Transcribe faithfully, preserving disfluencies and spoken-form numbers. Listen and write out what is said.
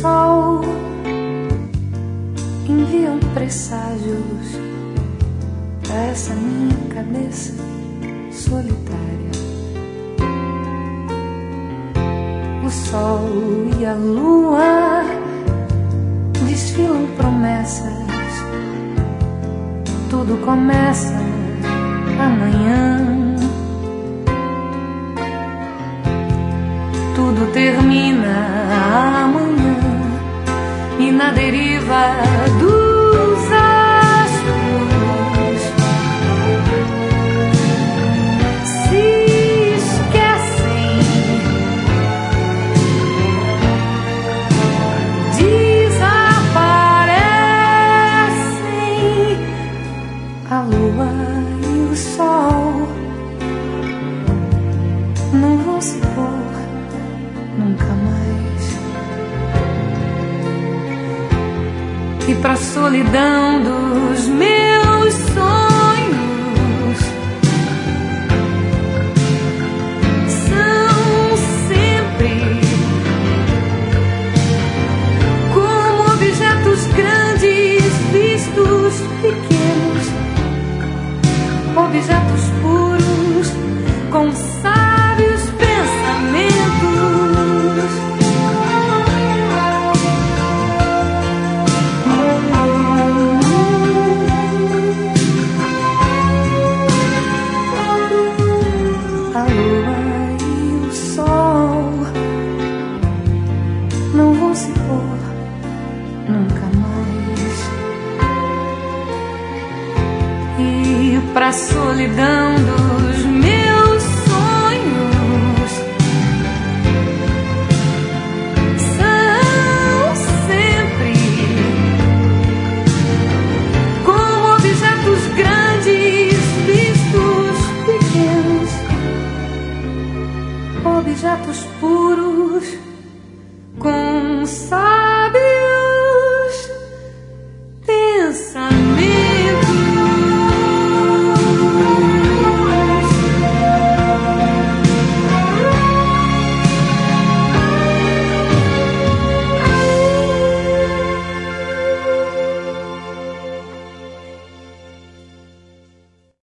sol enviam presságios pra essa minha cabeça solitária. O sol e a lua desfilam promessas. Tudo começa amanhã. Tudo termina amanhã. E na deriva dos astros se esquecem, desaparecem. A lua e o sol não vão se pôr nunca mais. E pra solidão dos meus sonhos são sempre como objetos grandes vistos pequenos, objetos puros com sábios pensamentos. A lua e o sol não vão se pôr nunca mais. E pra solidão do